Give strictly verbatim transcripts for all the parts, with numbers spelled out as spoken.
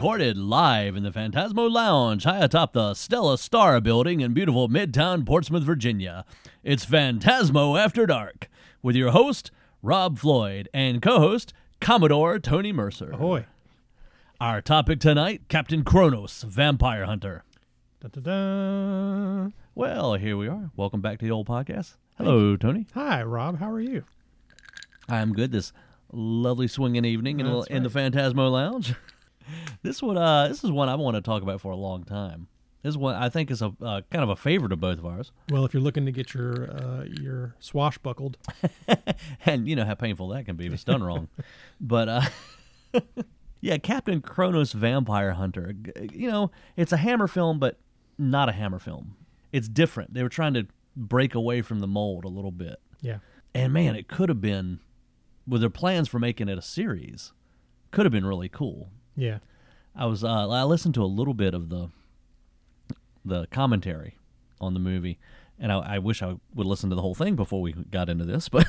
Recorded live in the Phantasmo Lounge high atop the Stella Star building in beautiful Midtown Portsmouth, Virginia. It's Phantasmo After Dark with your host, Rob Floyd, and co-host, Commodore Tony Mercer. Ahoy. Our topic tonight, Captain Kronos, Vampire Hunter. Da-da-da. Well, here we are. Welcome back to the old podcast. Hello, Tony. Hi, Rob. How are you? I'm good this lovely swinging evening in, That's in the Phantasmo Lounge. This one, uh, this is one I want to talk about for a long time. This one I think is a uh, kind of a favorite of both of ours. Well, if you're looking to get your uh, your swashbuckled, And you know how painful that can be if it's done wrong. But, uh, yeah, Captain Kronos, Vampire Hunter. You know, it's a Hammer film, but not a Hammer film. It's different. They were trying to break away from the mold a little bit. yeah, And, man, it could have been, with their plans for making it a series, could have been really cool. yeah. I was uh, I listened to a little bit of the the commentary on the movie, and I, I wish I would listen to the whole thing before we got into this, but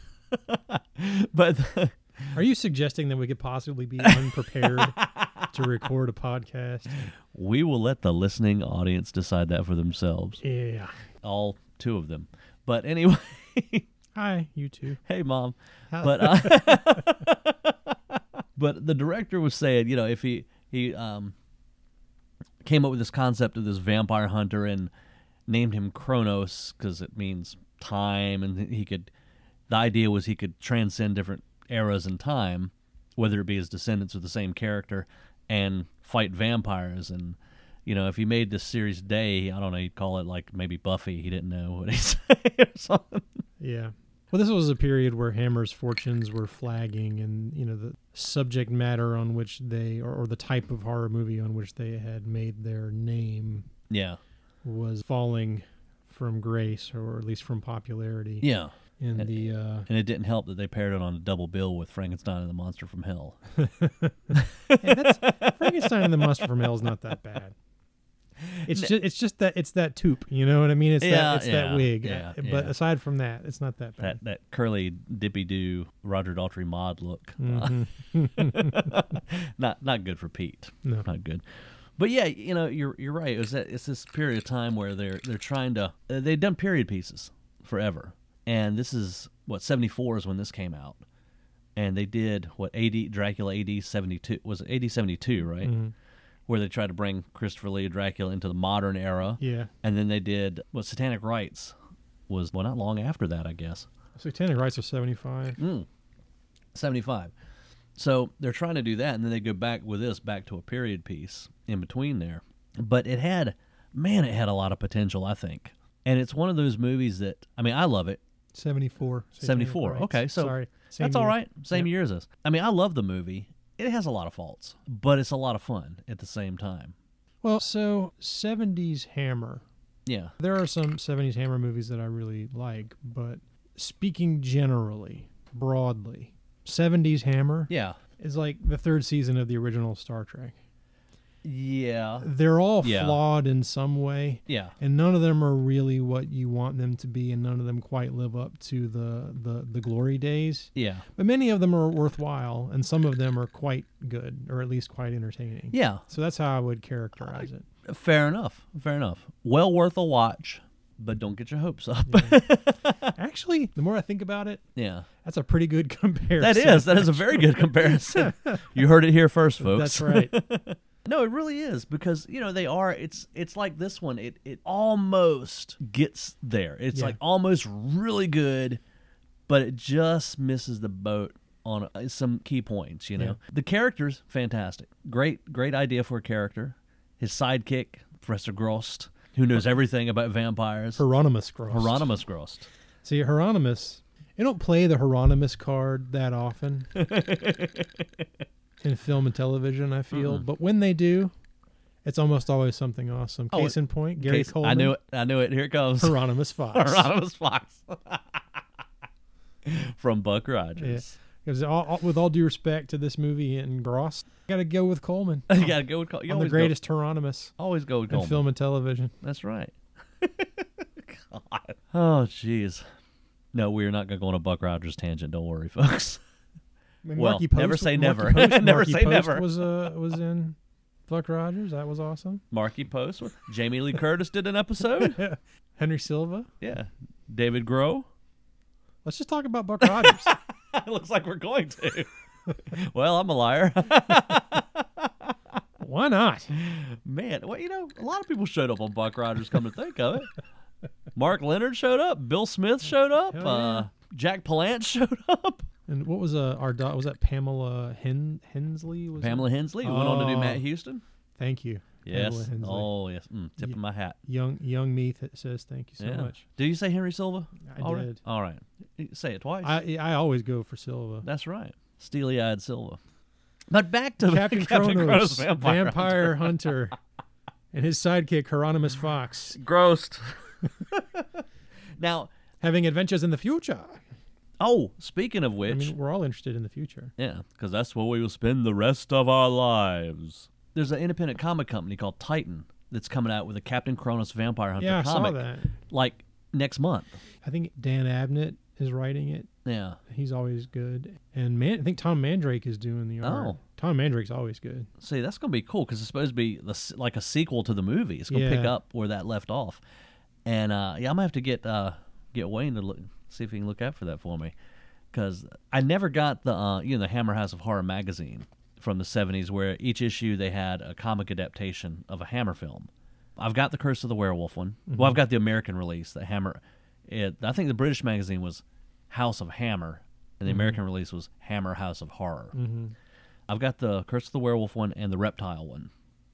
but Are you suggesting that we could possibly be unprepared to record a podcast? we will let the listening audience decide that for themselves, Yeah. all two of them. But anyway, Hi, you two. hey mom, How- but uh, but the director was saying, you know, if he he um came up with this concept of this vampire hunter and named him Kronos because it means time, and he could, the idea was he could transcend different eras in time, whether it be his descendants or the same character, and fight vampires. And you know, if he made this series today, I don't know, he'd call it like maybe Buffy. He didn't know what he'd say or something. Yeah. Well, this was a period where Hammer's fortunes were flagging, and you know the subject matter on which they, or, or the type of horror movie on which they had made their name, Yeah, was falling from grace, or at least from popularity. yeah. In And- the uh, And it didn't help that they paired it on a double bill with Frankenstein and the Monster from Hell. yeah, that's, Frankenstein and the Monster from Hell is not that bad. It's just it's just that it's that toupe, you know what I mean? It's Yeah, that it's yeah, that wig. yeah, But yeah. aside from that, it's not that bad. That that curly dippy doo Roger Daltrey mod look. Mhm. not not good for Pete. No. Not good. But yeah, you know, you're you're right. It was that, it's this period of time where they're they're trying to uh, they've done period pieces forever, and this is what seventy-four is when this came out, and they did what A D Dracula A D seventy-two was it A D seventy-two, right? Mhm. Where they tried to bring Christopher Lee Dracula into the modern era. Yeah. And then they did what Satanic Rites was, well, not long after that, I guess. Satanic Rites are seventy-five. Mm. seventy-five. So they're trying to do that, and then they go back with this, back to a period piece in between there. But it had, man, it had a lot of potential, I think. And it's one of those movies that, I mean, I love it. seventy-four. Satanic seventy-four. Rites. Okay, so Sorry. Same That's all year. right. Same Yep. year as us. I mean, I love the movie. It has a lot of faults, but it's a lot of fun at the same time. Well, so seventies Hammer. Yeah. There are some seventies Hammer movies that I really like, but speaking generally, broadly, seventies Hammer Yeah. is like the third season of the original Star Trek. Yeah. They're all Yeah. flawed in some way, Yeah. and none of them are really what you want them to be, and none of them quite live up to the, the, the glory days. Yeah. But many of them are worthwhile, and some of them are quite good, or at least quite entertaining. Yeah. So that's how I would characterize it. Fair enough. Fair enough. Well worth a watch, but don't get your hopes up. Actually, the more I think about it, Yeah. that's a pretty good comparison. That is. That is a very good comparison. You heard it here first, folks. That's right. No, it really is, because you know they are. It's it's like this one. It it almost gets there. It's Yeah. like almost really good, but it just misses the boat on uh, some key points. You know, Yeah. the character's fantastic. Great great idea for a character. His sidekick, Professor Grost, who knows everything about vampires. Hieronymus Gross. Hieronymus Grost. See, Hieronymus, they don't play the Hieronymus card that often in film and television, I feel. Mm-mm. But when they do, it's almost always something awesome. Oh, Case in point, Gary Case- Coleman. I knew it. I knew it. Here it comes. Hieronymus Fox. Hieronymus Fox. From Buck Rogers. Because all, all, with all due respect to this movie and Gross, got to go with Coleman. You gotta go with Col- you on the always go- greatest Hieronymus Always go with in Coleman. film and television. That's right. God. Oh, jeez. No, we're not going to go on a Buck Rogers tangent. Don't worry, folks. I mean, Well, Marky Post, never say Marky never. Post- Never Marky say Post never. Was uh, was in Buck Rogers, that was awesome. Marky Post. Jamie Lee Curtis did an episode. Henry Silva. Yeah. David Groh. Let's just talk about Buck Rogers. It looks like we're going to. Well, I'm a liar. Why not? Man, well, you know, a lot of people showed up on Buck Rogers, come to think of it. Mark Leonard showed up. Bill Smith showed up. Hell Uh, yeah. Jack Palance showed up. And what was uh, our daughter? Was that Pamela Hen- Hensley? Was Pamela it? Hensley, who went on to do Oh. Matt Houston. Tip Yes. Pamela Hensley. Oh, yes. Mm, tip Yeah. of my hat. Young young me th- says thank you so Yeah. much. Did you say Henry Silva? I All right. did. All right. Say it twice. I I always go for Silva. That's right. Steely-eyed Silva. But back to Captain, Captain Kronos, Kronos, Vampire, Vampire Hunter, and his sidekick Hieronymus Fox, Grossed. Now, having adventures in the future. oh, speaking of which, I mean, we're all interested in the future. yeah, because that's where we will spend the rest of our lives. There's an independent comic company called Titan that's coming out with a Captain Kronos Vampire Hunter Yeah, I comic, saw that. like next month. I think Dan Abnett is writing it. Yeah. He's always good. And man, I think Tom Mandrake is doing the art. Oh. Tom Mandrake's always good. See, that's going to be cool because it's supposed to be the, s- like a sequel to the movie. It's going to pick Yeah. up where that left off. And uh, yeah, I'm going to have to get uh, get Wayne to look, see if he can look out for that for me. Because I never got the uh, you know the Hammer House of Horror magazine from the seventies where each issue they had a comic adaptation of a Hammer film. I've got the Curse of the Werewolf one. Well, I've got the American release, the Hammer. It, I think the British magazine was House of Hammer, and the American release was Hammer House of Horror. Mm-hmm. I've got the Curse of the Werewolf one and the Reptile one.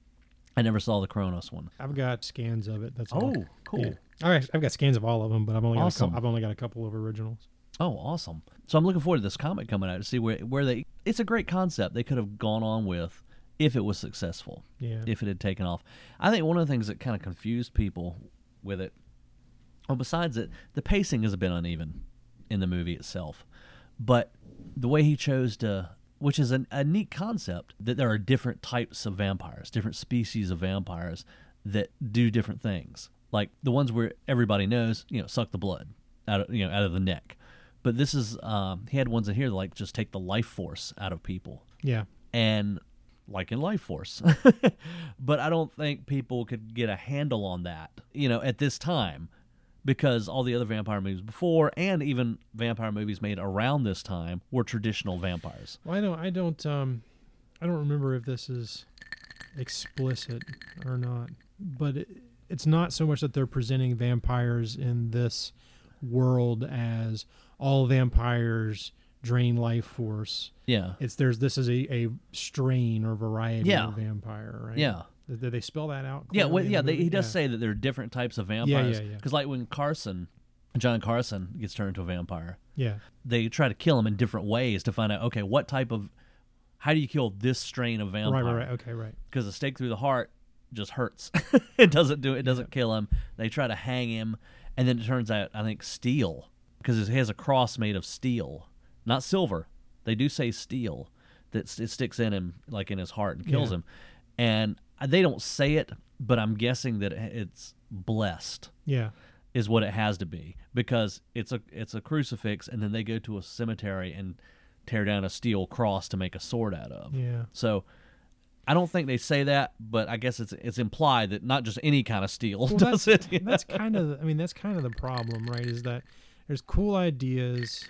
I never saw the Kronos one. I've got scans of it. That's all. Oh, cool. Yeah. All right, I've got scans of all of them, but I've only got a Awesome. couple, I've only got a couple of originals. Oh, awesome. So I'm looking forward to this comic coming out to see where where they it's a great concept they could have gone on with if it was successful. Yeah. If it had taken off. I think one of the things that kind of confused people with it, well, besides it, the pacing is a bit uneven in the movie itself. But the way he chose to, which is an, a neat concept, that there are different types of vampires, different species of vampires that do different things. Like the ones where everybody knows, you know, suck the blood out of, you know, out of the neck. But this is, um, he had ones in here that like just take the life force out of people. Yeah. And like in Life Force. But I don't think people could get a handle on that, you know, at this time, because all the other vampire movies before and even vampire movies made around this time were traditional vampires. Well, I don't, I don't, um, I don't remember if this is explicit or not, but it, it's not so much that they're presenting vampires in this world as all vampires drain life force. Yeah. It's there's this is a, a strain or variety Yeah. of vampire, right? Yeah. Did, did they spell that out? Yeah, clearly well, in yeah, the they, movie? he does Yeah. say that there are different types of vampires. yeah, yeah. Because like when Carson, John Carson gets turned into a vampire, Yeah. they try to kill him in different ways to find out, okay, what type of, how do you kill this strain of vampire? Right, right, right. Okay, right. Because a stake through the heart just hurts. It doesn't do it. Doesn't kill him. They try to hang him, and then it turns out I think steel, because he has a cross made of steel, not silver. They do say steel that s- it sticks in him like in his heart and kills Yeah. him, and they don't say it, but I'm guessing that it's blessed Yeah. is what it has to be, because it's a it's a crucifix, and then they go to a cemetery and tear down a steel cross to make a sword out of. Yeah. So I don't think they say that, but I guess it's it's implied that not just any kind of steel Well, does that's, it. you know? that's kind of, I mean, that's kind of the problem, right? Is that there's cool ideas.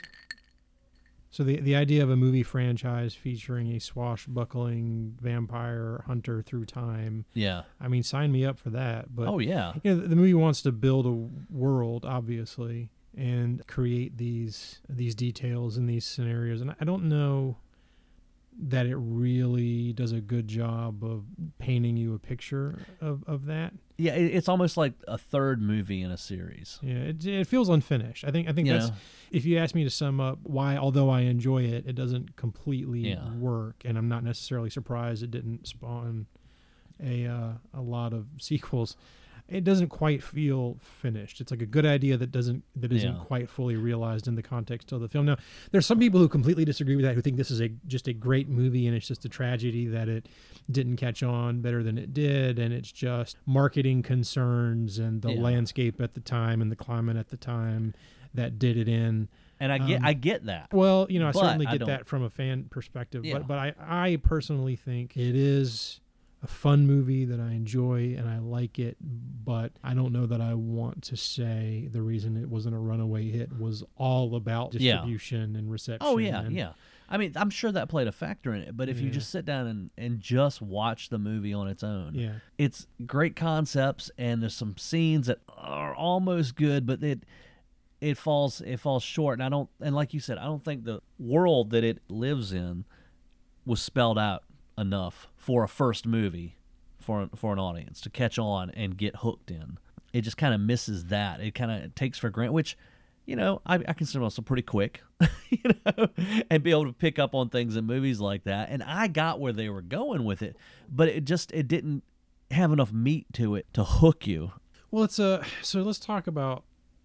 So the the idea of a movie franchise featuring a swashbuckling vampire hunter through time, Yeah. I mean, sign me up for that. But Oh yeah. you know, the movie wants to build a world, obviously, and create these these details in these scenarios. And I don't know that it really does a good job of painting you a picture of, of that. Yeah. It, it's almost like a third movie in a series. Yeah, it, it feels unfinished. I think I think You that's know? if you ask me to sum up why, although I enjoy it, it doesn't completely Yeah. work, and I'm not necessarily surprised it didn't spawn a uh, a lot of sequels. It doesn't quite feel finished. It's like a good idea that doesn't that isn't Yeah. quite fully realized in the context of the film. Now, there's some people who completely disagree with that, who think this is a just a great movie and it's just a tragedy that it didn't catch on better than it did, and it's just marketing concerns and the Yeah. landscape at the time and the climate at the time that did it in. And I get Um, I get that. Well, you know, I But certainly I get don't- that from a fan perspective, Yeah. but but I, I personally think it is a fun movie that I enjoy and I like it, but I don't know that I want to say the reason it wasn't a runaway hit was all about Yeah. distribution and reception. Oh, yeah, and, yeah. I mean, I'm sure that played a factor in it, but if you Yeah. just sit down and, and just watch the movie on its own, Yeah. it's great concepts, and there's some scenes that are almost good, but it it falls it falls short. And I don't and like you said, I don't think the world that it lives in was spelled out enough for a first movie for for an audience to catch on and get hooked in. It just kind of misses that. It kind of takes for granted, which, you know, I, I consider myself pretty quick, you know, and be able to pick up on things in movies like that. And I got where they were going with it, but it just it didn't have enough meat to it to hook you. Well, it's a so let's talk about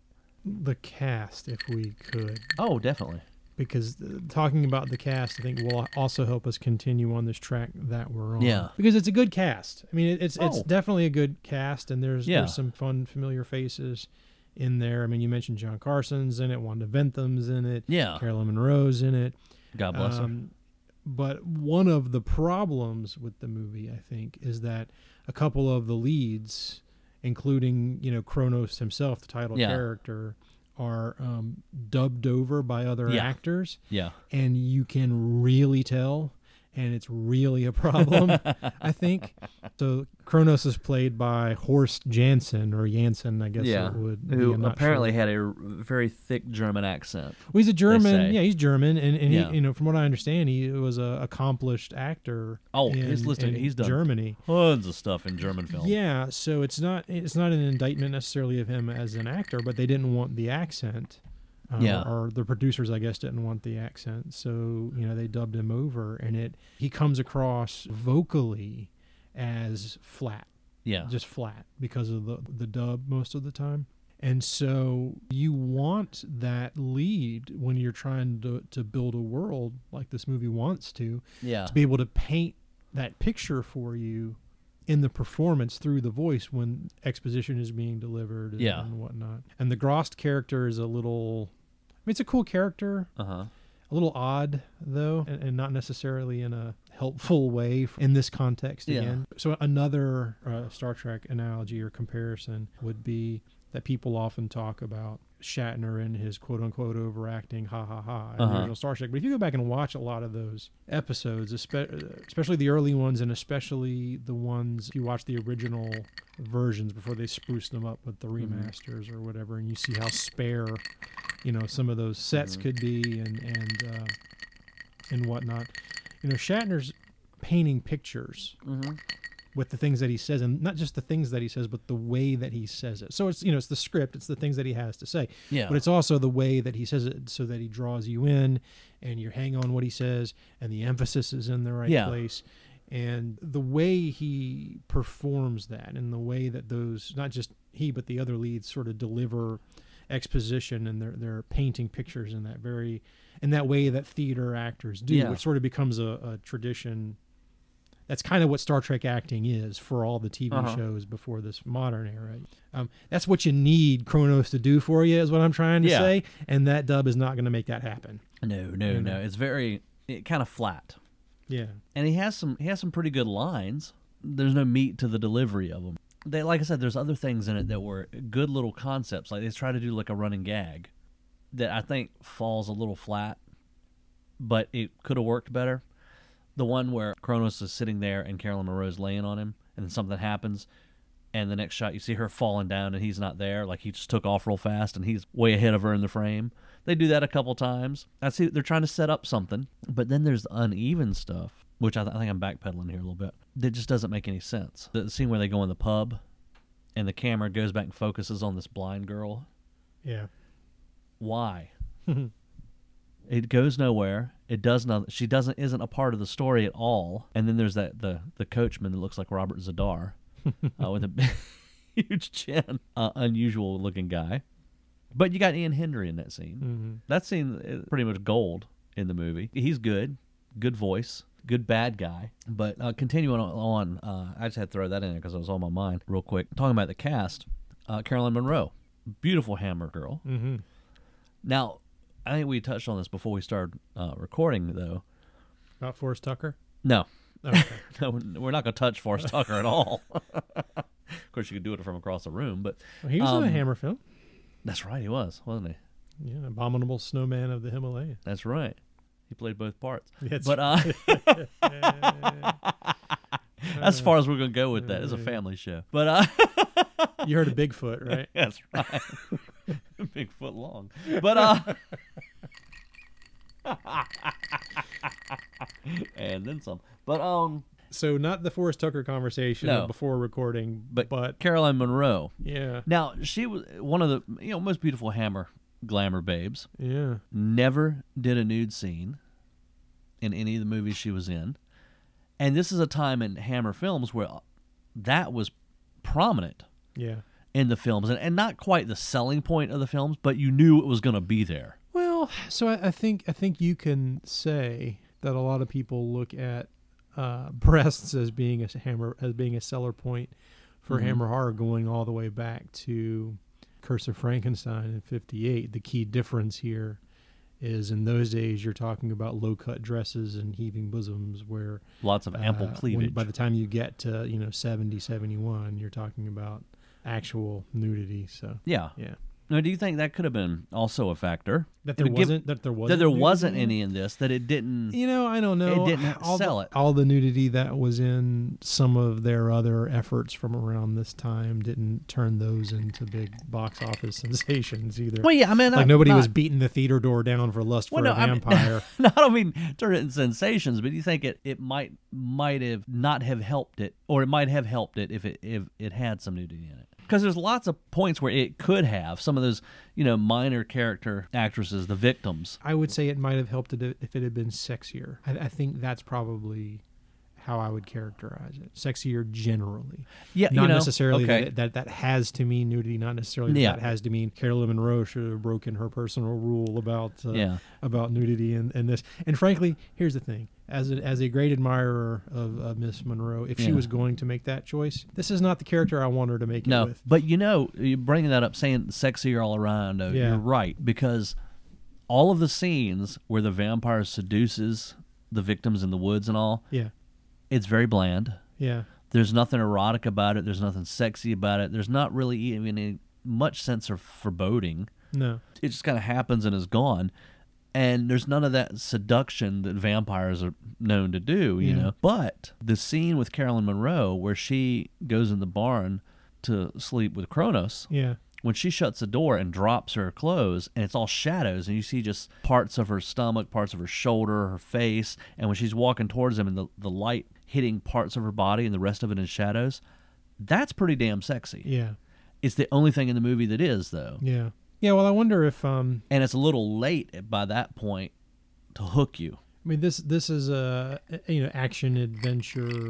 the cast if we could, Oh, definitely. because uh, talking about the cast I think will also help us continue on this track that we're on. Yeah. Because it's a good cast. I mean, it, it's it's Oh. definitely a good cast, and there's Yeah. there's some fun familiar faces in there. I mean, you mentioned John Carson's in it, Wanda Bentham's in it, Yeah. Carolyn Monroe's in it. God bless her. Um, but one of the problems with the movie, I think, is that a couple of the leads, including, you know, Kronos himself, the title Yeah. character, are um, dubbed over by other Yeah. actors, Yeah. and you can really tell, and it's really a problem, I think. So Kronos is played by Horst Janssen, or Janssen, I guess Yeah. it would be. Who I'm not apparently sure. had a r- very thick German accent. Well, he's a German. say. Yeah, he's German, and, and Yeah. he, you know, from what I understand, he was a accomplished actor. Oh, in, he's listed. in He's done Germany. tons of stuff in German film. Yeah, so it's not it's not an indictment necessarily of him as an actor, but they didn't want the accent. Uh, Yeah. Or the producers, I guess, didn't want the accent, so you know they dubbed him over, and it he comes across vocally as flat. Yeah. Just flat because of the the dub most of the time. And so you want that lead when you're trying to to build a world like this movie wants to, Yeah. to be able to paint that picture for you in the performance through the voice when exposition is being delivered and, Yeah. and whatnot. And the Grost character is a little, I mean, it's a cool character. Uh huh. A little odd, though, and, and not necessarily in a helpful way in this context Yeah. again. So another uh, Star Trek analogy or comparison would be that people often talk about Shatner and his quote-unquote overacting ha ha ha in Uh-huh. the original Star Trek. But if you go back and watch a lot of those episodes, espe- especially the early ones and especially the ones, if you watch the original versions before they spruced them up with the Mhm. remasters or whatever, and you see how spare, you know, some of those sets Mhm. could be and and uh, and whatnot. You know, Shatner's painting pictures Mm-hmm. with the things that he says, and not just the things that he says, but the way that he says it. So it's, you know, it's the script, it's the things that he has to say, Yeah. but it's also the way that he says it, so that he draws you in, and you hang on what he says, and the emphasis is in the right Yeah. place. And the way he performs that, and the way that those, not just he, but the other leads sort of deliver exposition, and they're they're painting pictures in that very, in that way that theater actors do, Yeah. which sort of becomes a, a tradition. That's kind of what Star Trek acting is for all the T V Uh-huh. shows before this modern era. Um, that's what you need Kronos to do for you, is what I'm trying to Yeah. say. And that dub is not going to make that happen. No, no, You no. know. It's very it, kind of flat. Yeah. And he has some he has some pretty good lines. There's no meat to the delivery of them. They, like I said, there's other things in it that were good little concepts. Like they try to do like a running gag that I think falls a little flat, but it could have worked better. The one where Kronos is sitting there and Carolyn Monroe's laying on him, and then something happens, and the next shot you see her falling down and he's not there. Like he just took off real fast and he's way ahead of her in the frame. They do that a couple times. I see they're trying to set up something, but then there's the uneven stuff, which I, th- I think I'm backpedaling here a little bit. That just doesn't make any sense. The scene where they go in the pub, and the camera goes back and focuses on this blind girl. Yeah. Why? It goes nowhere. It does not. She doesn't. Isn't a part of the story at all. And then there's that the the coachman that looks like Robert Zadar, uh, with a huge chin, uh, unusual looking guy. But you got Ian Hendry in that scene. hmm That scene is pretty much gold in the movie. He's good, good voice, good bad guy. But uh, continuing on, uh, I just had to throw that in there because it was on my mind real quick. Talking about the cast, uh, Carolyn Monroe, beautiful Hammer girl. hmm Now, I think we touched on this before we started uh, recording, though. About Forrest Tucker. No, Okay. No, we're not going to touch Forrest Tucker at all. Of course, you could do it from across the room, but Well, he was um, in a Hammer film. that's right, he was, wasn't he? Yeah, Abominable Snowman of the Himalayas. That's right. He played both parts. That's but uh, uh, as far as we're going to go with that, it's a family show. But uh, you heard of Bigfoot, right? that's right. Big foot long. But uh, and then some. But um, So not the Forrest Tucker conversation No. before recording, but, but Caroline Munro. yeah, Now, she was one of the you know most beautiful Hammer glamour babes. yeah, Never did a nude scene in any of the movies she was in. And this is a time in Hammer films where that was prominent yeah. in the films. And, and not quite the selling point of the films, but you knew it was going to be there. Well, so I, I think I think you can say that a lot of people look at uh, breasts as being a hammer as being a seller point for Mm-hmm. Hammer horror, going all the way back to Curse of Frankenstein in fifty-eight. The key difference here is in those days you're talking about low cut dresses and heaving bosoms, where Lots of ample uh, when- cleavage. by the time you get to you know seventy, seventy-one, you're talking about actual nudity. So yeah. yeah, Now, do you think that could have been also a factor? that there It would give- wasn't that there wasn't that there nudity wasn't in it? any in this, that it didn't. You know, I don't know. It didn't all sell the, it. All the nudity that was in some of their other efforts from around this time didn't turn those into big box office sensations either. Well, yeah, I mean, like not- nobody not- was beating the theater door down for lust Well, for no, a I mean- vampire. No, I don't mean turn it into sensations, but you think it, it might might have not have helped it, or it might have helped it if it if it had some nudity in it. Because there's lots of points where it could have some of those, you know, minor character actresses, the victims. I would say it might have helped it if it had been sexier. I, I think that's probably how I would characterize it. Sexier generally. Yeah, Not you know, necessarily okay. that, it, that that has to mean nudity. Not necessarily that, Yeah. that has to mean Carolyn Monroe should have broken her personal rule about uh, Yeah. about nudity and, and this. And frankly, here's the thing: as a, as a great admirer of uh, Miss Monroe, if she Yeah. was going to make that choice, this is not the character I want her to make it No, with. but you know, you bringing that up, saying sexier all around, uh, Yeah. you're right, because all of the scenes where the vampire seduces the victims in the woods and all, Yeah, it's very bland. yeah, There's nothing erotic about it. There's nothing sexy about it. There's not really even any, much sense of foreboding. no, It just kind of happens and is gone. And there's none of that seduction that vampires are known to do, you Yeah. know. But the scene with Carolyn Monroe where she goes in the barn to sleep with Kronos, yeah, when she shuts the door and drops her clothes and it's all shadows and you see just parts of her stomach, parts of her shoulder, her face, and when she's walking towards him and the, the light hitting parts of her body and the rest of it in shadows, that's pretty damn sexy. yeah, It's the only thing in the movie that is, though. yeah, yeah. Well, I wonder if um, And it's a little late by that point to hook you. I mean, this this is a you know action adventure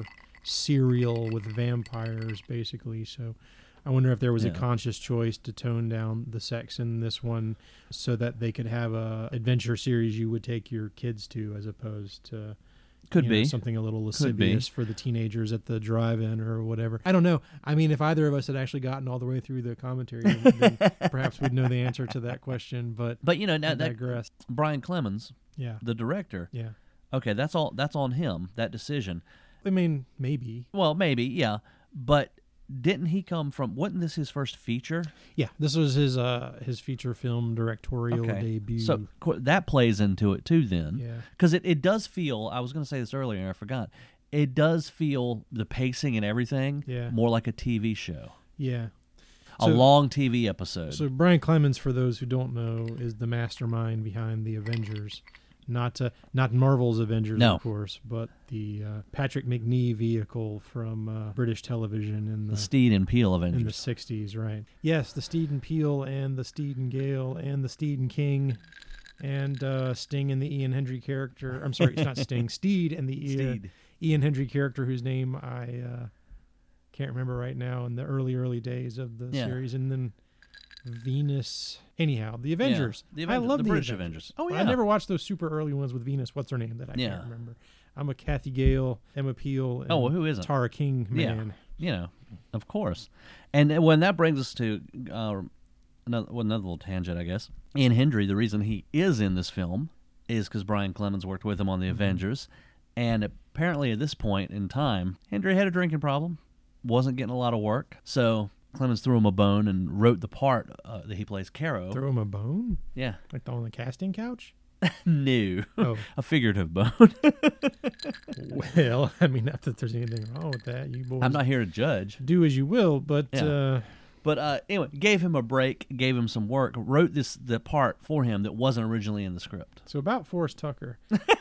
serial with vampires, basically. So, I wonder if there was Yeah. a conscious choice to tone down the sex in this one, so that they could have a adventure series you would take your kids to, as opposed to Could you know, be. something a little Could be. lascivious for the teenagers at the drive-in or whatever. I don't know. I mean, if either of us had actually gotten all the way through the commentary, then, then perhaps we'd know the answer to that question. But But, you know, I now that digress. Brian Clemens, Yeah, the director, yeah. okay, that's all. That's on him, that decision. I mean, maybe. Well, maybe, yeah. But didn't he come from, wasn't this his first feature? Yeah, this was his uh his feature film directorial Okay. debut. So qu- that plays into it too then. yeah, Because it, it does feel, I was going to say this earlier and I forgot, it does feel, the pacing and everything, Yeah. more like a T V show. yeah. A So- long T V episode. So Brian Clemens, for those who don't know, is the mastermind behind the Avengers. Not uh, not Marvel's Avengers, No. of course, but the uh, Patrick McNee vehicle from uh, British television in the the Steed and Peel in the Avengers. sixties, right? Yes, the Steed and Peel and the Steed and Gale and the Steed and King and uh, Sting and the Ian Hendry character. I'm sorry, it's not Sting. Steed and the Ian, Steed. Ian Hendry character, whose name I uh, can't remember right now, in the early early days of the Yeah. series, and then Venus. Anyhow, the Avengers. the I Avengers, love the the, British Avengers. Avengers. Oh, I yeah. never watched those super early ones with Venus. What's her name that I Yeah. can't remember? I'm a Kathy Gale, Emma Peel, and Oh, well, who isn't? Tara King Yeah. man. You know, of course. And then when that brings us to uh, another, well, another little tangent, I guess. Ian Hendry, the reason he is in this film is because Brian Clemens worked with him on the Avengers. And apparently at this point in time, Hendry had a drinking problem, wasn't getting a lot of work. So Clemens threw him a bone and wrote the part uh, that he plays Caro. Throw him a bone? Yeah. Like on the casting couch? No. Oh. A figurative bone. Well, I mean, not that there's anything wrong with that. You boys I'm not here to judge. do as you will, but Yeah. uh, But uh, anyway, gave him a break, gave him some work, wrote this the part for him that wasn't originally in the script. so about Forrest Tucker.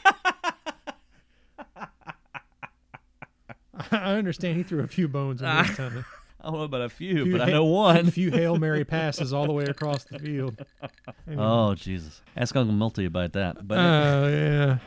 I understand he threw a few bones in his time. I don't know about a few, Few but I ha- know one. A few Hail Mary passes all the way across the field. Anyway. Oh, Jesus. Ask Uncle Milty about that. But Oh, yeah.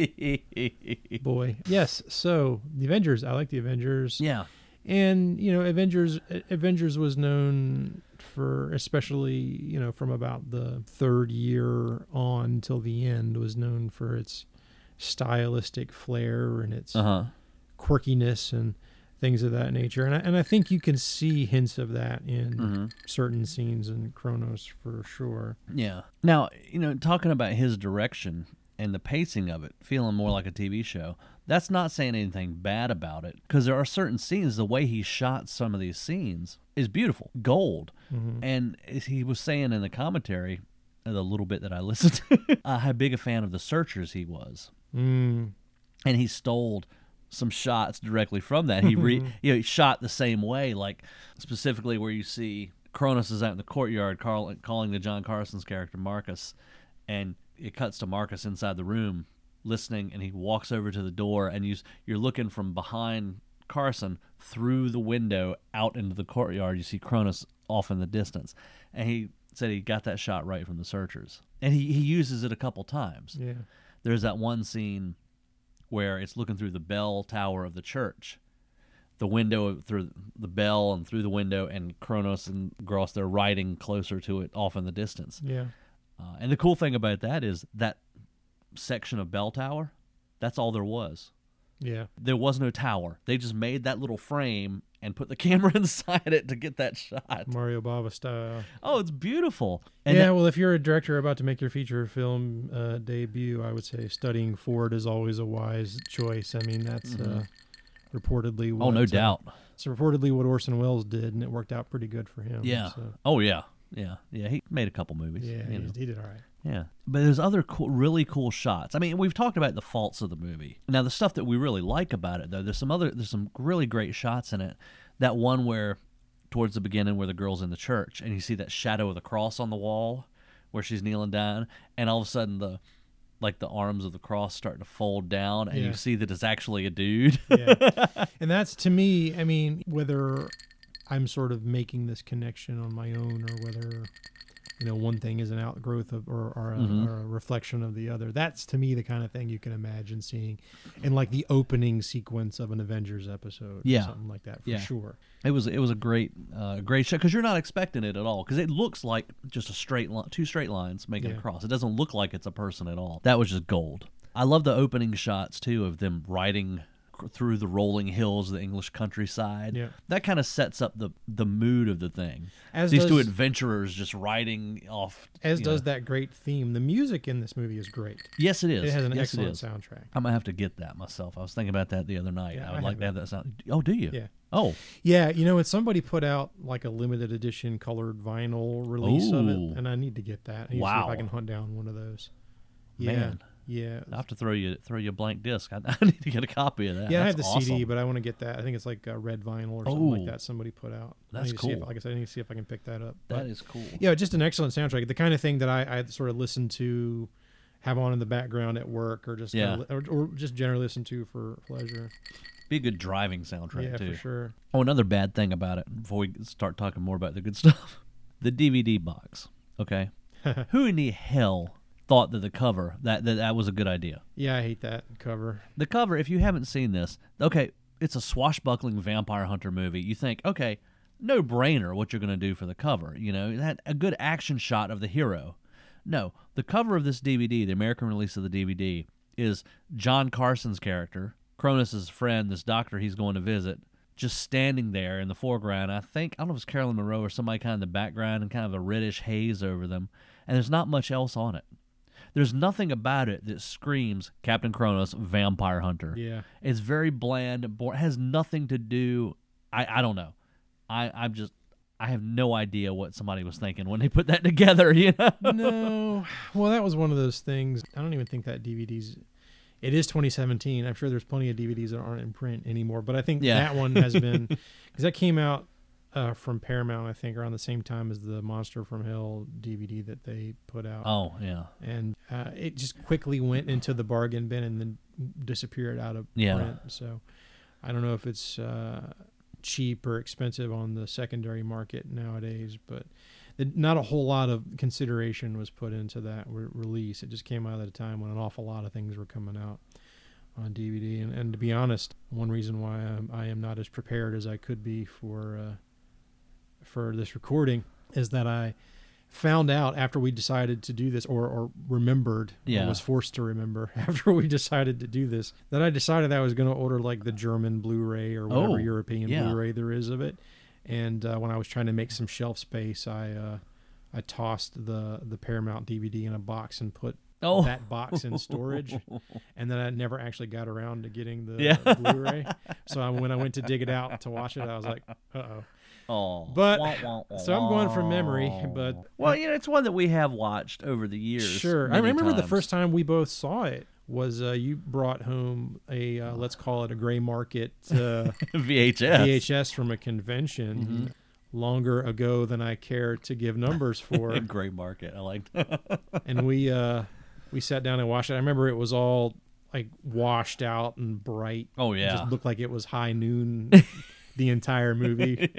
Boy. Yes, so the Avengers, I like the Avengers. yeah. And, you know, Avengers Avengers was known for, especially, you know, from about the third year on till the end, was known for its stylistic flair and its Uh-huh. quirkiness and things of that nature. And I, and I think you can see hints of that in Mm-hmm. certain scenes in Kronos for sure. Yeah. Now, you know, talking about his direction and the pacing of it, feeling more like a T V show, that's not saying anything bad about it, because there are certain scenes, the way he shot some of these scenes is beautiful, gold. Mm-hmm. And as he was saying in the commentary, the little bit that I listened to, uh, how big a fan of The Searchers he was. Mm. And he stole some shots directly from that. He re, you know, he shot the same way, like specifically where you see Cronus is out in the courtyard call, calling to John Carson's character Marcus, and it cuts to Marcus inside the room listening, and he walks over to the door, and you, you're looking from behind Carson through the window out into the courtyard. You see Cronus off in the distance, and he said he got that shot right from The Searchers, and he, he uses it a couple times. Yeah. There's that one scene where it's looking through the bell tower of the church, the window through the bell and through the window, and Kronos and Gross, they're riding closer to it off in the distance. Yeah. Uh, and the cool thing about that is that section of bell tower, that's all there was. Yeah. There was no tower. They just made that little frame and put the camera inside it to get that shot. Mario Bava style. Oh, it's beautiful. And yeah, that- well, if you're a director about to make your feature film uh, debut, I would say studying Ford is always a wise choice. I mean, that's uh, reportedly what, oh, no uh, doubt. it's reportedly what Orson Welles did, and it worked out pretty good for him. Yeah. So, Oh, yeah. Yeah. Yeah. He made a couple movies. yeah, you he, know. he did all right. Yeah, but there's other cool, really cool shots. I mean, we've talked about the faults of the movie. Now, the stuff that we really like about it, though, there's some other, there's some really great shots in it. That one where, towards the beginning, where the girl's in the church, and you see that shadow of the cross on the wall, where she's kneeling down, and all of a sudden the, like the arms of the cross start to fold down, and Yeah. you see that it's actually a dude. Yeah. And that's, to me, I mean, whether I'm sort of making this connection on my own or whether, you know, one thing is an outgrowth of or, or, a, Mhm. or a reflection of the other. That's, to me, the kind of thing you can imagine seeing in like the opening sequence of an Avengers episode Yeah. or something like that, for Yeah. sure. It was it was a great uh, great shot, because you're not expecting it at all, because it looks like just a straight line, two straight lines making Yeah. a cross. It doesn't look like it's a person at all. That was just gold. I love the opening shots too of them riding cr- through the rolling hills of the English countryside. Yeah. That kind of sets up the the mood of the thing. As These two does- adventurers just riding off. As you does know. that great theme. The music in this movie is great. Yes, it is. It has an yes, excellent it is. soundtrack. I might have to get that myself. I was thinking about that the other night. Yeah, I would I like have to have that sound. Oh, do you? Yeah. Oh, Yeah, you know, and somebody put out like a limited edition colored vinyl release of Ooh. it, and I need to get that. I need to see Wow. if I can hunt down one of those. Yeah, man. yeah, I have to throw you throw you a blank disc. I, I need to get a copy of that. yeah. I That's have the awesome. C D, but I want to get that. I think it's like a red vinyl or something Oh. like that. Somebody put out. I That's need to see if- cool. like I said, I need to see if I can pick that up. That But, is cool. yeah, just an excellent soundtrack. The kind of thing that I, I sort of listen to, have on in the background at work, or just Yeah. kinda, li- or, or just generally listen to for pleasure. Be a good driving soundtrack yeah, too. for sure. Oh, another bad thing about it before we start talking more about the good stuff, the D V D box. Okay, who in the hell thought that the cover that, that that was a good idea? Yeah, I hate that cover. The cover, if you haven't seen this, okay, it's a swashbuckling vampire hunter movie. You think, okay, no brainer what you're going to do for the cover. You know, that a good action shot of the hero. No, the cover of this D V D, the American release of the D V D, is John Carson's character, Cronus' friend, this doctor he's going to visit, just standing there in the foreground. I think, I don't know if it's Carolyn Monroe or somebody kind of in the background, and kind of a reddish haze over them. And there's not much else on it. There's nothing about it that screams Captain Kronos, Vampire Hunter. Yeah. It's very bland. Boring. Has nothing to do. I, I don't know. I I'm just I have no idea what somebody was thinking when they put that together. You know. No. Well, that was one of those things. I don't even think that D V D's. It is twenty seventeen. I'm sure there's plenty of D V Ds that aren't in print anymore. But I think Yeah. that one has been, because that came out uh, from Paramount, I think, around the same time as the Monster from Hell D V D that they put out. Oh yeah. And uh, it just quickly went into the bargain bin and then disappeared out of Yeah. print. So I don't know if it's uh, cheap or expensive on the secondary market nowadays, but it, not a whole lot of consideration was put into that re- release. It just came out at a time when an awful lot of things were coming out on D V D. And, and to be honest, one reason why I'm, I am not as prepared as I could be for uh, for this recording is that I found out after we decided to do this, or, or remembered, Yeah. or was forced to remember after we decided to do this, that I decided I was going to order like the German Blu-ray or whatever Oh, European yeah. Blu-ray there is of it. And uh, when I was trying to make some shelf space, I uh, I tossed the the Paramount D V D in a box and put Oh. that box in storage, and then I never actually got around to getting the Yeah. Blu-ray. So I, when I went to dig it out to watch it, I was like, uh-oh. Oh. But Wah, wah, wah, so I'm going from memory, wah. but well, you know, it's one that we have watched over the years. sure. I many remember the times. first time we both saw it was uh, you brought home a uh, let's call it a gray market uh, V H S. V H S from a convention Mm-hmm. longer ago than I care to give numbers for, Gray market. I liked that. and we uh, we sat down and watched it. I remember it was all like washed out and bright. Oh It yeah. just looked like it was high noon the entire movie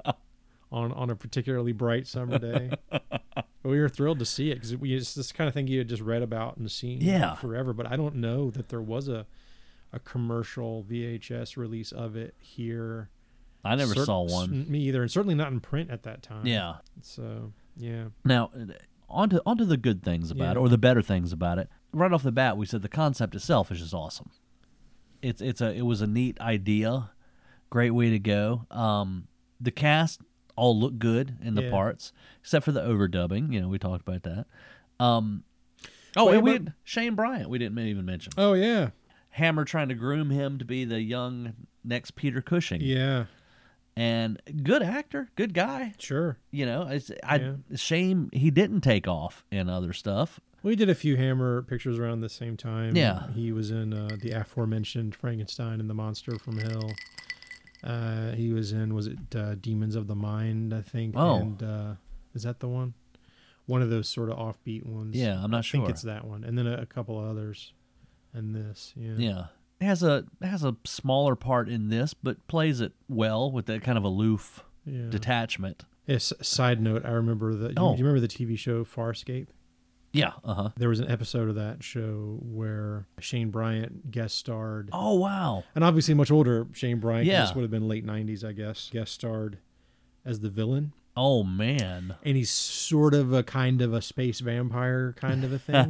on on a particularly bright summer day. But we were thrilled to see it because we it's this kind of thing you had just read about and seen Yeah. forever. But I don't know that there was a a commercial V H S release of it here. I never Cer- saw one. Me either, and certainly not in print at that time. Yeah. So yeah, Now, onto onto the good things about Yeah. it, or the better things about it. Right off the bat, we said the concept itself is just awesome. It's it's a it was a neat idea, great way to go. Um, the cast all look good in the Yeah. parts, except for the overdubbing. You know, we talked about that. Um, oh, Wait, and we but- Shane Bryant we didn't even mention. oh yeah, Hammer trying to groom him to be the young next Peter Cushing. yeah, And good actor, good guy. sure. You know, it's I Yeah. shame he didn't take off in other stuff. We did a few Hammer pictures around the same time. Yeah. He was in uh, the aforementioned Frankenstein and the Monster from Hell. Uh, he was in, was it uh, Demons of the Mind, I think? Oh. And uh, is that the one? One of those sort of offbeat ones. Yeah, I'm not I sure. think it's that one. And then a, a couple of others in this. Yeah. Yeah. It has a it has a smaller part in this, but plays it well with that kind of aloof Yeah. detachment. Yes, side note, I remember the, Oh. do you remember the T V show Farscape? Yeah. Uh huh. There was an episode of that show where Shane Bryant guest starred. Oh wow. And obviously much older Shane Bryant. 'Cause Yeah. This would have been late nineties, I guess. Guest starred as the villain. Oh man. And he's sort of a kind of a space vampire kind of a thing.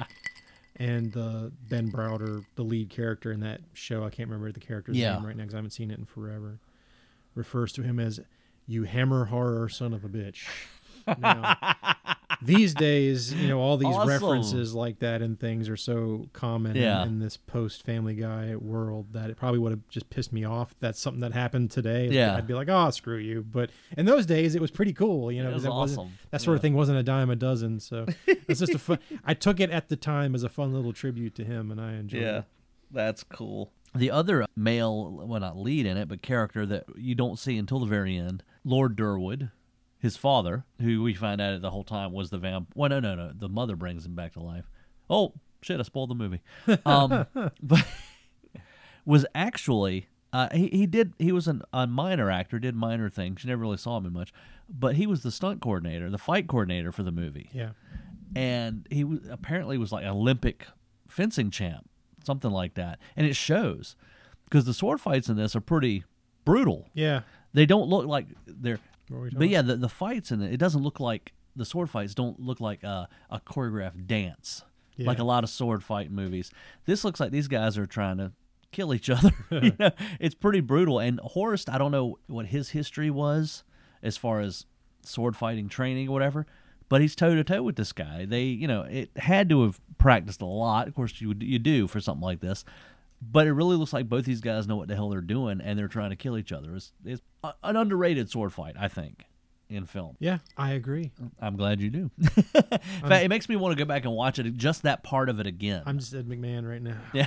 And uh, Ben Browder, the lead character in that show, I can't remember the character's Yeah. name right now because I haven't seen it in forever, refers to him as "you hammer horror son of a bitch." Now, these days, you know, all these Awesome. references like that and things are so common Yeah. in, in this post-Family Guy world that it probably would have just pissed me off. If that's something that happened today. Yeah. I'd be like, oh, screw you. But in those days, it was pretty cool. You know, It 'cause was it wasn't- awesome. that sort of Yeah. thing wasn't a dime a dozen. So it's just a fun. I took it at the time as a fun little tribute to him, and I enjoyed Yeah. it. That's cool. The other male, well, not lead in it, but character that you don't see until the very end, Lord Durwood, his father, who we find out the whole time was the vamp. Well, no, no, no. The mother brings him back to life. Oh, shit, I spoiled the movie. Um, but was actually, uh, he, he did, he was an, a minor actor, did minor things. You never really saw him in much. But he was the stunt coordinator, the fight coordinator for the movie. Yeah. And he was, apparently was like an Olympic fencing champ, something like that. And it shows because the sword fights in this are pretty brutal. Yeah. They don't look like they're, What were we but talking yeah, the, the fights in it, it doesn't look like, the sword fights don't look like a, a choreographed dance, Yeah. like a lot of sword fight movies. This looks like these guys are trying to kill each other. You know, it's pretty brutal. And Horst, I don't know what his history was as far as sword fighting training or whatever, but he's toe to toe with this guy. They, you know, it had to have practiced a lot. Of course, you you do for something like this, but it really looks like both these guys know what the hell they're doing, and they're trying to kill each other. It's, it's a, an underrated sword fight, I think, in film. Yeah, I agree. I'm glad you do. In fact, it makes me want to go back and watch it, just that part of it again. I'm just Ed McMahon right now. Yeah.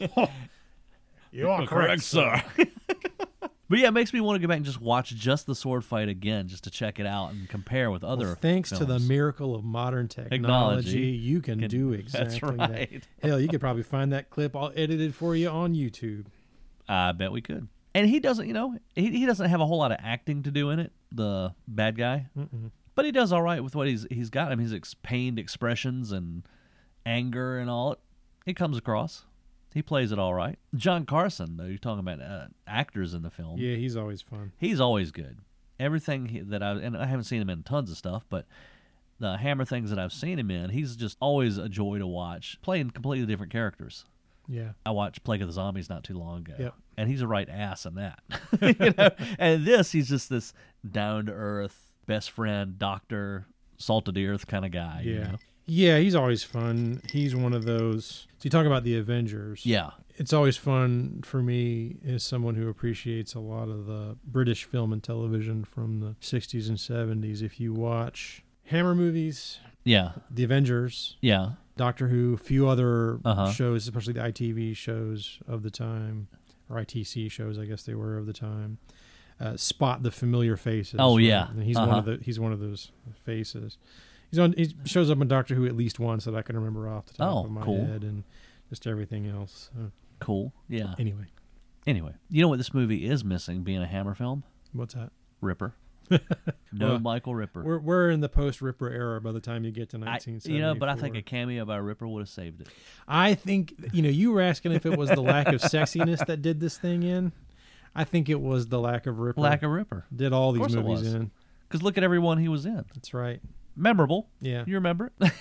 You are correct, sir. But yeah, it makes me want to go back and just watch just the sword fight again, just to check it out and compare with other Well, thanks films. to the miracle of modern technology, Technology. you can, Can- do exactly that's right. that. Hell, you could probably find that clip all edited for you on YouTube. I bet we could. And he doesn't, you know, he he doesn't have a whole lot of acting to do in it, the bad guy. Mm-mm. But he does all right with what he's he's got. I mean, his ex- pained expressions and anger and all. It, it comes across. He plays it all right. John Carson, though, you're talking about uh, actors in the film. Yeah, he's always fun. He's always good. Everything he, that I and I haven't seen him in tons of stuff, but the Hammer things that I've seen him in, he's just always a joy to watch, playing completely different characters. Yeah. I watched Plague of the Zombies not too long ago, Yep. and he's a right ass in that. You know? And this, he's just this down to earth, best friend, doctor, salt of the earth kind of guy. Yeah. You know? Yeah, he's always fun. He's one of those. So you talk about the Avengers. Yeah. It's always fun for me as someone who appreciates a lot of the British film and television from the sixties and seventies. If you watch Hammer movies, Yeah. the Avengers, Yeah. Doctor Who, a few other Uh-huh. shows, especially the I T V shows of the time, or I T C shows, I guess they were of the time. Uh, spot the familiar faces. Oh, right? yeah. And he's one Uh-huh. of the he's one of those faces. He's on. He shows up in Doctor Who at least once that I can remember off the top Oh, of my cool. head, and just everything else. So, Cool. Yeah. anyway, Anyway, you know what this movie is missing, being a Hammer film? what's that? Ripper. No Well, Michael Ripper. We're we're in the post Ripper era by the time you get to I, nineteen seventy-four. you know, but I think a cameo by Ripper would have saved it. I think you know you were asking if it was the lack of sexiness that did this thing in. I think it was the lack of Ripper. Lack of Ripper. did all Of these course it movies was. in. Because look at everyone he was in. That's right. Memorable. Yeah. You remember it?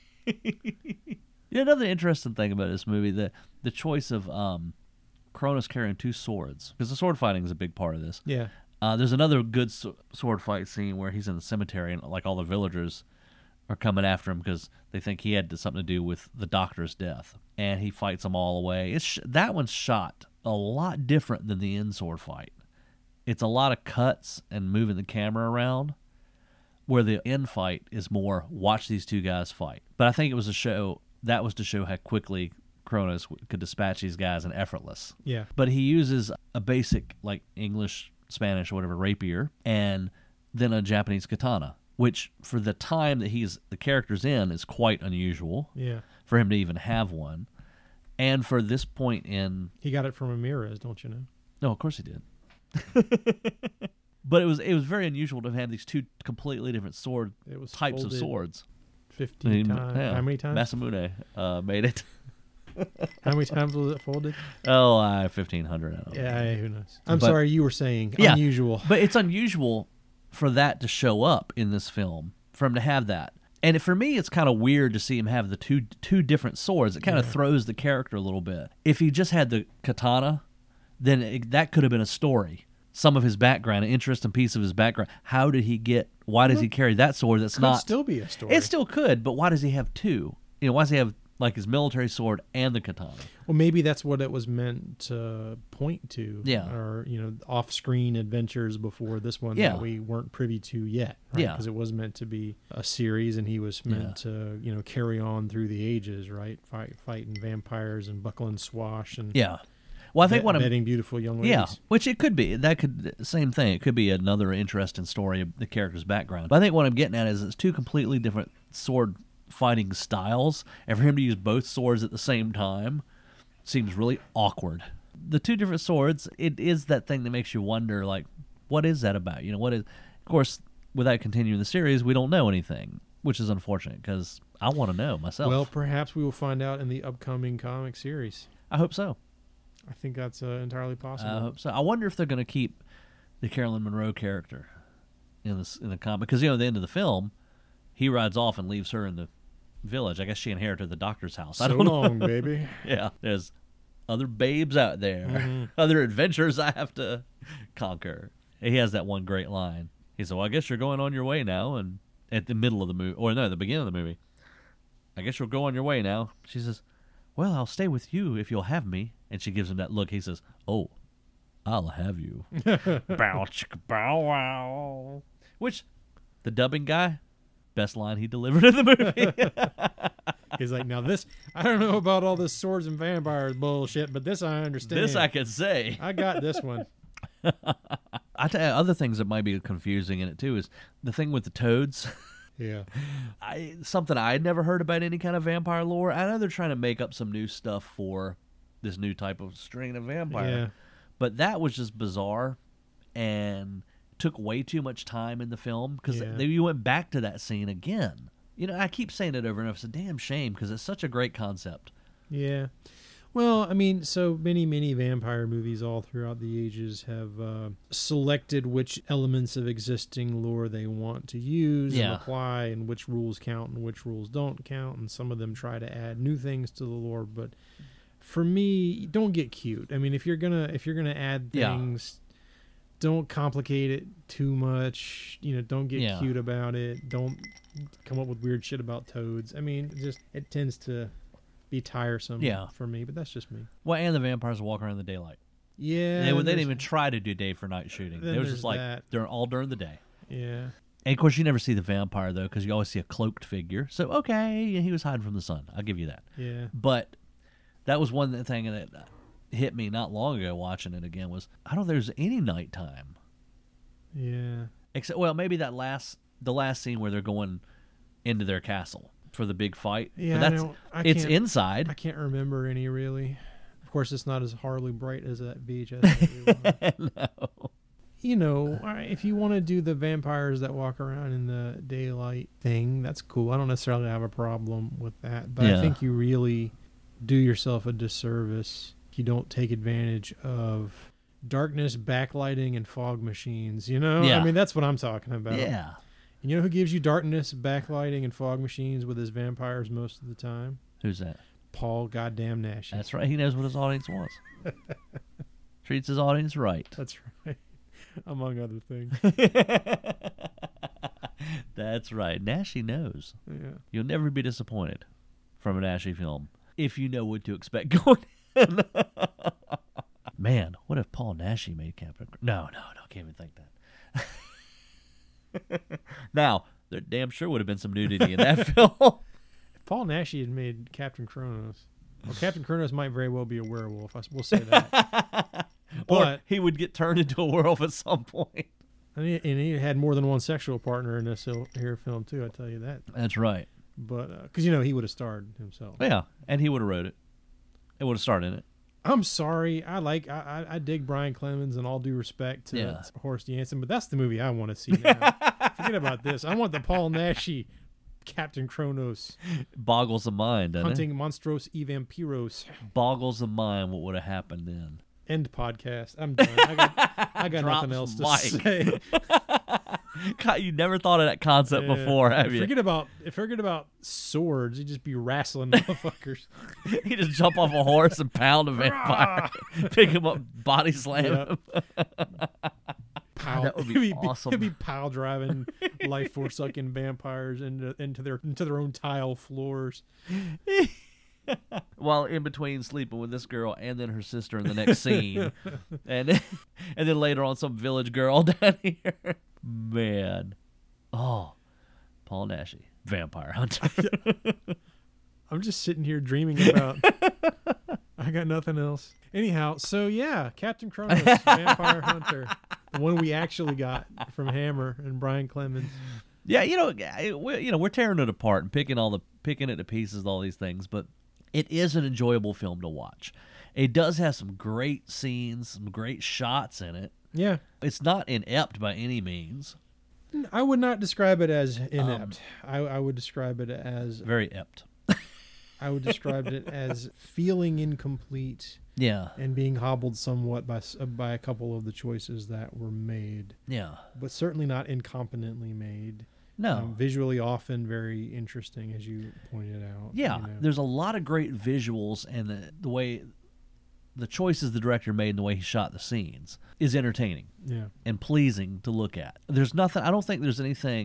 Yeah, another interesting thing about this movie, the the choice of um, Cronus carrying two swords, because the sword fighting is a big part of this. Yeah. Uh, there's another good s- sword fight scene where he's in the cemetery and like all the villagers are coming after him because they think he had something to do with the doctor's death, and he fights them all away. It's sh- that one's shot a lot different than the end sword fight. It's a lot of cuts and moving the camera around, where the end fight is more watch these two guys fight. But I think it was a show that was to show how quickly Cronus w- could dispatch these guys and effortless. Yeah. But he uses a basic like English, Spanish, or whatever rapier, and then a Japanese katana, which for the time that he's the character's in is quite unusual Yeah. for him to even have one. And for this point in, He got it from Ramirez, don't you know? no, of course he did. But it was it was very unusual to have these two completely different sword It was types of folded swords. fifteen I mean, times. yeah, How many times? Masamune uh, made it. How many times was it folded? Oh, uh, fifteen hundred. I don't know. Yeah, who knows? I'm But- sorry, you were saying Yeah. unusual. But it's unusual for that to show up in this film, for him to have that. And for me, it's kind of weird to see him have the two two different swords. It kind of Yeah. throws the character a little bit. If he just had the katana, then it, that could have been a story. Some of his background, an interesting piece of his background. How did he get, why does he carry that sword that's Could not... still be a story. It still could, but why does he have two? You know, why does he have like his military sword and the katana? Well, maybe that's what it was meant to point to. Yeah. Or, you know, off-screen adventures before this one Yeah. that we weren't privy to yet. Right? Yeah. Because it was meant to be a series, and he was meant to, you know, carry on through the ages, right? Fight, fighting vampires and buckling swash and Yeah. Well, I think vet- what I'm... vetting beautiful young ladies. Yeah, which it could be. That could same thing. It could be another interesting story of the character's background. But I think what I'm getting at is it's two completely different sword fighting styles, and for him to use both swords at the same time seems really awkward. The two different swords, it is that thing that makes you wonder, like, what is that about? You know, what is? Of course, without continuing the series, we don't know anything, which is unfortunate because I want to know myself. Well, perhaps we will find out in the upcoming comic series. I hope so. I think that's uh, entirely possible. I hope so. I wonder if they're going to keep the Carolyn Monroe character in the in the comic, because you know at the end of the film, he rides off and leaves her in the village. I guess she inherited the doctor's house. I so don't know. long, baby. Yeah, there's other babes out there, Mhm. other adventures I have to conquer. He has that one great line. He said, "Well, I guess you're going on your way now," and at the middle of the movie, or no, the beginning of the movie. I guess you'll go on your way now. She says, well, I'll stay with you if you'll have me. And she gives him that look. He says, oh, I'll have you. Bow, chicka, bow, wow. Which, the dubbing guy, best line he delivered in the movie. He's like, now this, I don't know about all this swords and vampires bullshit, but this I understand. This I can say. I got this one. I tell you, other things that might be confusing in it, too, is the thing with the toads. Yeah. I something I had never heard about any kind of vampire lore. I know they're trying to make up some new stuff for this new type of strain of vampire. Yeah. But that was just bizarre and took way too much time in the film because Yeah. they you went back to that scene again. You know, I keep saying it over and over. It's a damn shame because it's such a great concept. Yeah. Well, I mean, so many, many vampire movies all throughout the ages have uh, selected which elements of existing lore they want to use Yeah. and apply, and which rules count and which rules don't count. And some of them try to add new things to the lore. But for me, don't get cute. I mean, if you're gonna if you're gonna add Yeah. things, don't complicate it too much. You know, don't get Yeah. cute about it. Don't come up with weird shit about toads. I mean, just it tends to be tiresome Yeah. for me, but that's just me. Well, and the vampires walk around in the daylight. Yeah. they, they didn't there's- even try to do day for night shooting. Then It was there's just like that. they're all during the day. Yeah. And of course, you never see the vampire though, because you always see a cloaked figure. So okay, he was hiding from the sun. I'll give you that. Yeah. But that was one thing that hit me not long ago watching it again was I don't think there's any nighttime Yeah. except well maybe that last the last scene where they're going into their castle for the big fight. Yeah. but that's I don't, I it's can't, inside. I can't remember any really. Of course, it's not as horribly bright as that beach. I thought we were. No. You know, all right, if you want to do the vampires that walk around in the daylight thing, that's cool. I don't necessarily have a problem with that, but Yeah. I think you really do yourself a disservice if you don't take advantage of darkness, backlighting, and fog machines. You know, Yeah. I mean, that's what I'm talking about. Yeah. And you know who gives you darkness, backlighting, and fog machines with his vampires most of the time? Who's that? Paul goddamn Nash. That's right. He knows what his audience wants. Treats his audience right. That's right. Among other things. That's right. Nashi knows. Yeah. You'll never be disappointed from a Nashi film if you know what to expect going in. Man, what if Paul Nashi made Captain? Cr- No, no, no. Can't even think that. Now, there damn sure would have been some nudity in that film. If Paul Nash had made Captain Kronos, well, Captain Kronos might very well be a werewolf. I, we'll say that. Or But he would get turned into a werewolf at some point. and he, and he had more than one sexual partner in this il- here film too. I tell you that. That's right. But because you know he would have starred himself. Yeah, and he would have wrote it. It would have starred in it. I'm sorry. I like I, I I dig Brian Clemens and all due respect to Yeah. Horst Jansen, but that's the movie I want to see now. Forget about this. I want the Paul Nashi Captain Kronos Boggles the mind, doesn't hunting monstros e vampiros. it? Boggles the mind what would have happened then. End podcast. I'm done. I got, I got Drops nothing else to mic. say. God, you never thought of that concept Yeah. before, have you? Forget about forget about swords. You just be wrestling motherfuckers. You just jump off a horse and pound a vampire, pick him up, body slam him. Pile, That would be he'd be, awesome. He'd be pile driving life force sucking vampires into into their into their own tile floors. While in between sleeping with this girl and then her sister in the next scene, and and then later on some village girl down here. Man, oh, Paul Nashi, vampire hunter. I'm just sitting here dreaming about. I got nothing else. Anyhow, so yeah, Captain Kronos, Vampire Hunter, the one we actually got from Hammer and Brian Clemens. Yeah, you know, I- we you know, we're tearing it apart and picking all the picking it to pieces, all these things, but it is an enjoyable film to watch. It does have some great scenes, some great shots in it. Yeah, It's not inept by any means. I would not describe it as inept. I, I would describe it as Very inept. I would describe it as feeling incomplete Yeah, and being hobbled somewhat by s- by a couple of the choices that were made, yeah. but certainly not incompetently made. No. Um, visually often very interesting, as you pointed out. Yeah, you know. there's a lot of great visuals, and the, the way the choices the director made and the way he shot the scenes is entertaining yeah. and pleasing to look at. There's nothing. I don't think there's anything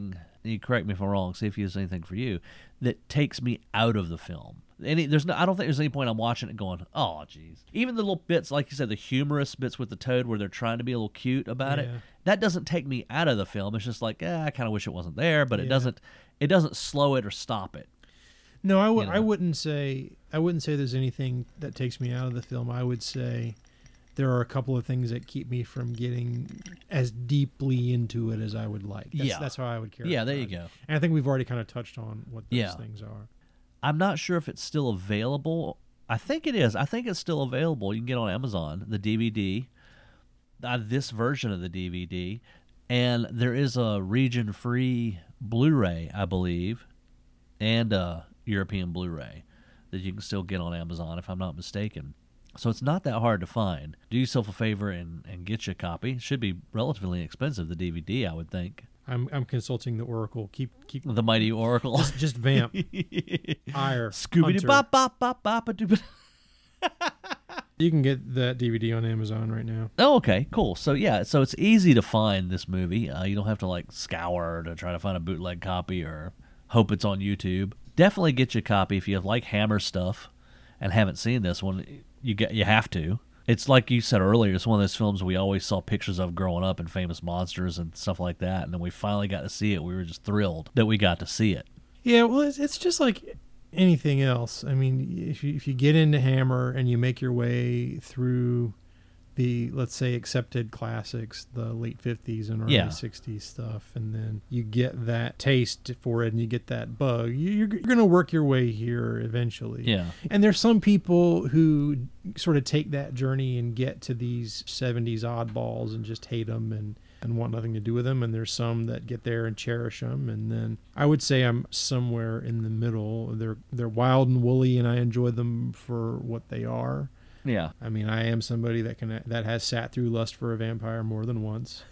you correct me if I'm wrong, see if you has anything for you, that takes me out of the film. Any, there's no, I don't think there's any point I'm watching it going, oh, jeez. Even the little bits, like you said, the humorous bits with the toad where they're trying to be a little cute about it, Yeah. that doesn't take me out of the film. It's just like, eh, I kind of wish it wasn't there, but it Yeah. doesn't it doesn't slow it or stop it. No, I w- You know. I wouldn't say I wouldn't say there's anything that takes me out of the film. I would say there are a couple of things that keep me from getting as deeply into it as I would like. That's, Yeah. that's how I would characterize Yeah, there you it. go. And I think we've already kind of touched on what those Yeah. things are. I'm not sure if it's still available. I think it is. I think it's still available. You can get on Amazon, the D V D, uh, this version of the D V D, and there is a region-free Blu-ray, I believe, and a European Blu-ray that you can still get on Amazon, if I'm not mistaken. So it's not that hard to find. Do yourself a favor and, and get you a copy. It should be relatively inexpensive, the D V D, I would think. I'm I'm consulting the Oracle. Keep keep The Mighty Oracle. just, just vamp. Ire. Scooby-Doo Hunter. bop bop bop bop a doo. You can get that D V D on Amazon right now. Oh, okay, cool. So yeah, so it's easy to find this movie. Uh, you don't have to like scour to try to find a bootleg copy or hope it's on YouTube. Definitely get you a copy if you like Hammer stuff and haven't seen this one. You get you have to. It's like you said earlier. It's one of those films we always saw pictures of growing up and Famous Monsters and stuff like that. And then we finally got to see it. We were just thrilled that we got to see it. Yeah, well, it's, it's just like anything else. I mean, if you if you get into Hammer and you make your way through the, let's say, accepted classics, the late fifties and early Yeah. sixties stuff, and then you get that taste for it and you get that bug, you- you're, you're going to work your way here eventually. Yeah. And there's some people who sort of take that journey and get to these seventies oddballs and just hate them and, and want nothing to do with them. And there's some that get there and cherish them. And then I would say I'm somewhere in the middle. They're they're wild and woolly, and I enjoy them for what they are. Yeah. I mean, I am somebody that can that has sat through Lust for a Vampire more than once.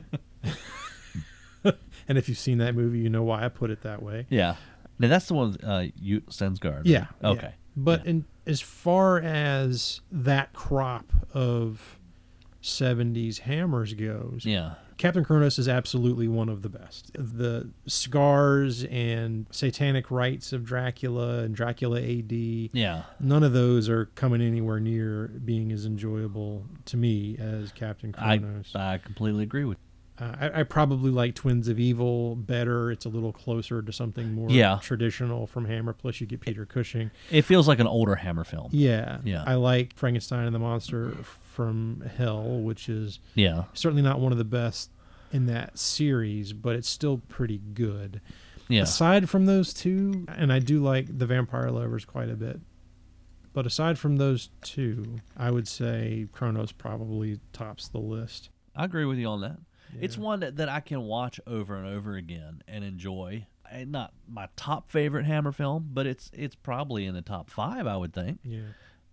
And if you've seen that movie, you know why I put it that way. Yeah. Now that's the one with uh, Ute Stensgaard. Yeah. Okay. yeah. But Yeah. in, as far as that crop of seventies hammers goes, Yeah. Captain Kronos is absolutely one of the best. The scars and satanic rites of Dracula and Dracula A D, Yeah. none of those are coming anywhere near being as enjoyable to me as Captain I Kronos. I completely agree with. Uh, I, I probably like Twins of Evil better. It's a little closer to something more Yeah. traditional from Hammer. Plus, you get Peter Cushing. It feels like an older Hammer film. Yeah, Yeah. I like Frankenstein and the Monster from Hell, which is Yeah. certainly not one of the best in that series, but it's still pretty good. Yeah. Aside from those two, and I do like The Vampire Lovers quite a bit, but aside from those two, I would say Kronos probably tops the list. I agree with you on that. It's Yeah. one that, that I can watch over and over again and enjoy. And not my top favorite Hammer film, but it's it's probably in the top five, I would think. Yeah.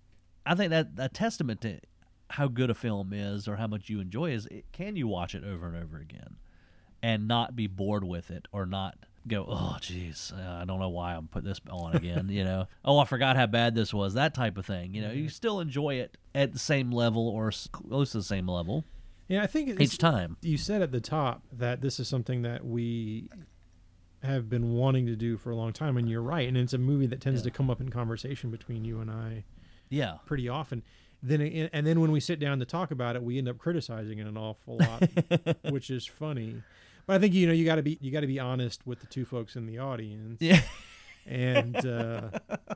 I think that a testament to how good a film is or how much you enjoy is it, can you watch it over and over again and not be bored with it or not go, oh, geez, uh, I don't know why I'm putting this on again, you know? Oh, I forgot how bad this was, that type of thing. You know, you still enjoy it at the same level or s- close to the same level Yeah, I think it's, each time. you said at the top that this is something that we have been wanting to do for a long time, and you're right. And it's a movie that tends Yeah. to come up in conversation between you and I Yeah. pretty often. Then it- and then when we sit down to talk about it, we end up criticizing it an awful lot, which is funny. But I think you know you got to be you got to be honest with the two folks in the audience, Yeah. and uh,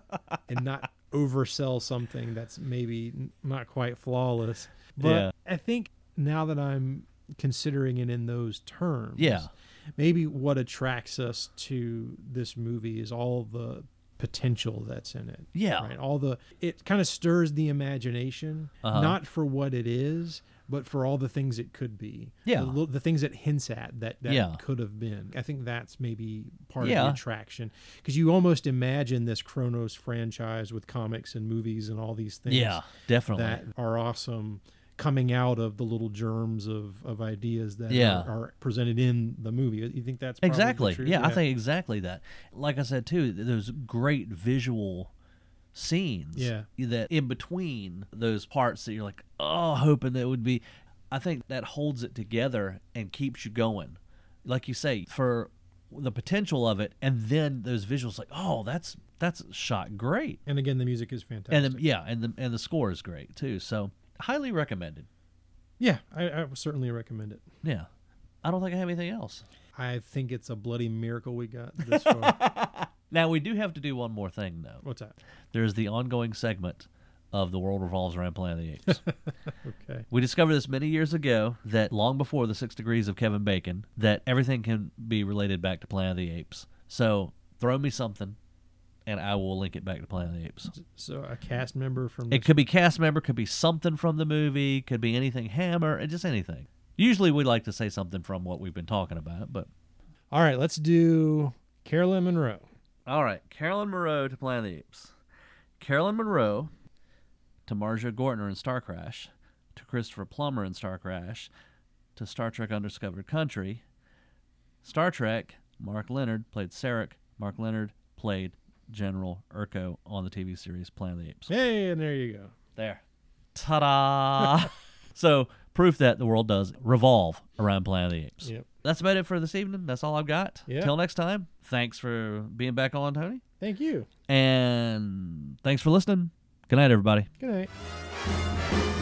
and not oversell something that's maybe n- not quite flawless. But Yeah. I think now that I'm considering it in those terms, Yeah. maybe what attracts us to this movie is all the potential that's in it. Yeah. Right. All the it kind of stirs the imagination, Uh-huh. not for what it is, but for all the things it could be. Yeah. The, li- the things it hints at that, that Yeah. could have been. I think that's maybe part of Yeah. the attraction, because you almost imagine this Kronos franchise with comics and movies and all these things Yeah, definitely. that are awesome, coming out of the little germs of, of ideas that Yeah. are, are presented in the movie. You think that's probably Exactly. true? Yeah, I think exactly that. Like I said too, th- those great visual scenes. Yeah. That in between those parts that you're like, oh, hoping that it would be. I think that holds it together and keeps you going. Like you say, for the potential of it, and then those visuals, like, oh, that's that's shot great. And again, the music is fantastic. And the, yeah, and the and the score is great too. So highly recommended. Yeah, I, I would certainly recommend it. Yeah, I don't think I have anything else. I think it's a bloody miracle we got this far. Now we do have to do one more thing though. What's that? There's the ongoing segment of The World Revolves Around Planet of the Apes. Okay. We discovered this many years ago, that long before the Six Degrees of Kevin Bacon, that everything can be related back to Planet of the Apes. So throw me something, and I will link it back to Planet of the Apes. So a cast member from It could be cast member, could be something from the movie, could be anything Hammer, and just anything. Usually we like to say something from what we've been talking about, but... All right, let's do Carolyn Monroe. All right, Carolyn Monroe to Planet of the Apes. Carolyn Monroe to Marjorie Gortner in Star Crash, to Christopher Plummer in Star Crash, to Star Trek Undiscovered Country. Star Trek, Mark Leonard played Sarek. Mark Leonard played General Urko on the T V series Planet of the Apes. Hey, and there you go. There. Ta-da! So, proof that the world does revolve around Planet of the Apes. Yep. That's about it for this evening. That's all I've got. Yep. Till next time, thanks for being back on, Tony. Thank you. And thanks for listening. Good night, everybody. Good night.